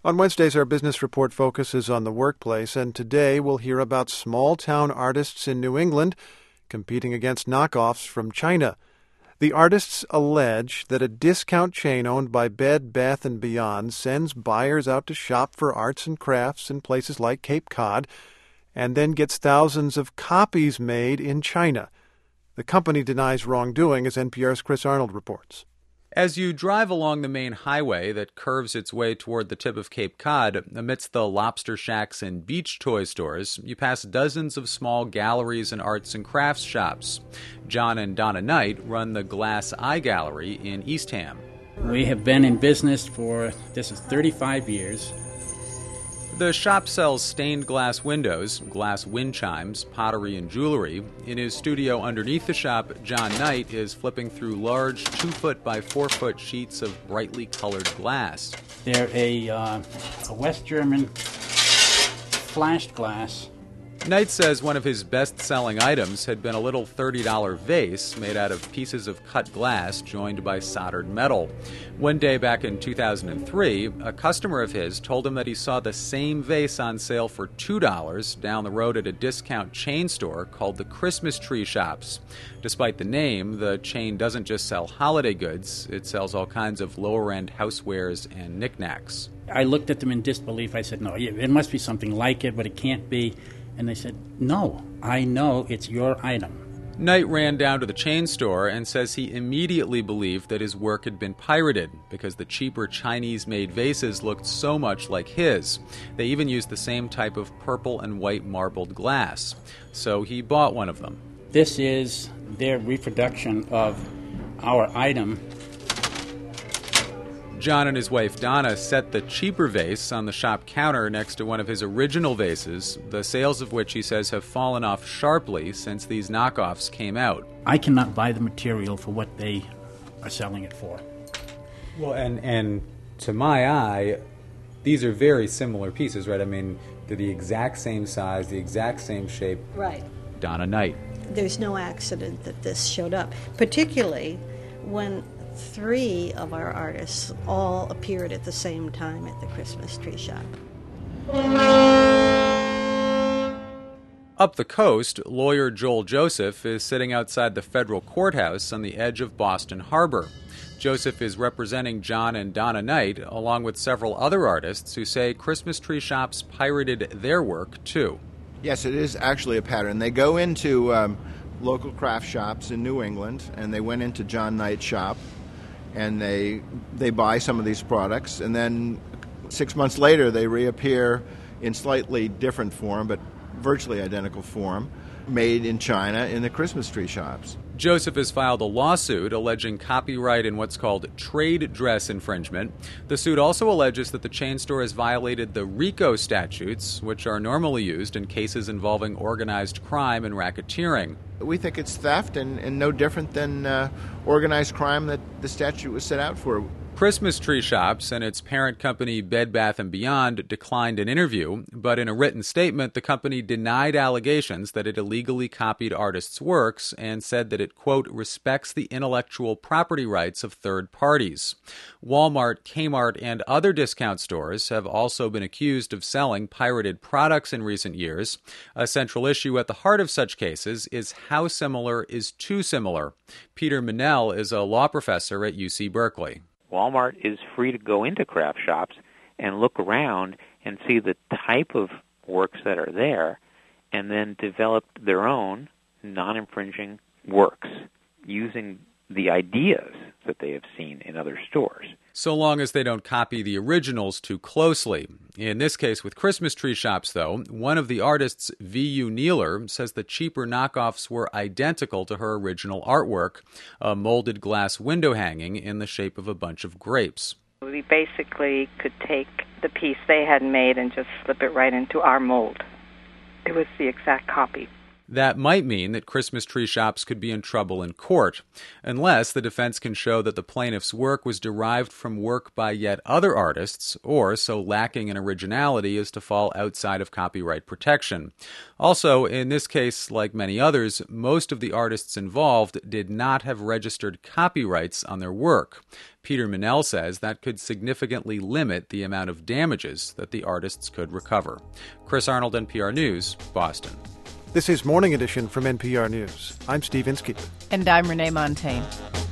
On Wednesdays, our business report focuses on the workplace, and today we'll hear about small-town artists in New England competing against knockoffs from China. The artists allege that a discount chain owned by Bed Bath & Beyond sends buyers out to shop for arts and crafts in places like Cape Cod and then gets thousands of copies made in China. The company denies wrongdoing, as NPR's Chris Arnold reports. As you drive along the main highway that curves its way toward the tip of Cape Cod, amidst the lobster shacks and beach toy stores, you pass dozens of small galleries and arts and crafts shops. John and Donna Knight run the Glass Eye Gallery in Eastham. We have been in business for, this is 35 years. The shop sells stained glass windows, glass wind chimes, pottery, and jewelry. In his studio underneath the shop, John Knight is flipping through large 2-foot by 4-foot sheets of brightly colored glass. They're a West German flashed glass. Knight says one of his best-selling items had been a little $30 vase made out of pieces of cut glass joined by soldered metal. One day back in 2003, a customer of his told him that he saw the same vase on sale for $2 down the road at a discount chain store called the Christmas Tree Shops. Despite the name, the chain doesn't just sell holiday goods, it sells all kinds of lower-end housewares and knickknacks. I looked at them in disbelief. I said, no, it must be something like it, but it can't be. And they said, no, I know it's your item. Knight ran down to the chain store and says he immediately believed that his work had been pirated because the cheaper Chinese-made vases looked so much like his. They even used the same type of purple and white marbled glass. So he bought one of them. This is their reproduction of our item. John and his wife Donna set the cheaper vase on the shop counter next to one of his original vases, the sales of which he says have fallen off sharply since these knockoffs came out. I cannot buy the material for what they are selling it for. Well, and to my eye, these are very similar pieces, right? I mean, they're the exact same size, the exact same shape. Right. Donna Knight. There's no accident that this showed up, particularly when 3 of our artists all appeared at the same time at the Christmas Tree Shop. Up the coast, lawyer Joel Joseph is sitting outside the federal courthouse on the edge of Boston Harbor. Joseph is representing John and Donna Knight, along with several other artists who say Christmas Tree Shops pirated their work, too. Yes, it is actually a pattern. They go into local craft shops in New England, and they went into John Knight's shop, and they buy some of these products, and then 6 months later they reappear in slightly different form, but virtually identical form, made in China in the Christmas tree shops. Joseph has filed a lawsuit alleging copyright in what's called trade dress infringement. The suit also alleges that the chain store has violated the RICO statutes, which are normally used in cases involving organized crime and racketeering. We think it's theft and no different than organized crime that the statute was set out for. Christmas Tree Shops and its parent company Bed Bath & Beyond declined an interview, but in a written statement, the company denied allegations that it illegally copied artists' works and said that it, quote, respects the intellectual property rights of third parties. Walmart, Kmart, and other discount stores have also been accused of selling pirated products in recent years. A central issue at the heart of such cases is how similar is too similar. Peter Manell is a law professor at UC Berkeley. Walmart is free to go into craft shops and look around and see the type of works that are there and then develop their own non-infringing works using the ideas that they have seen in other stores. So long as they don't copy the originals too closely. In this case with Christmas Tree Shops, though, one of the artists, V.U. Neeler, says the cheaper knockoffs were identical to her original artwork, a molded glass window hanging in the shape of a bunch of grapes. We basically could take the piece they had made and just slip it right into our mold. It was the exact copy. That might mean that Christmas tree shops could be in trouble in court, unless the defense can show that the plaintiff's work was derived from work by yet other artists, or so lacking in originality as to fall outside of copyright protection. Also, in this case, like many others, most of the artists involved did not have registered copyrights on their work. Peter Minnell says that could significantly limit the amount of damages that the artists could recover. Chris Arnold, NPR News, Boston. This is Morning Edition from NPR News. I'm Steve Inskeep. And I'm Renee Montaigne.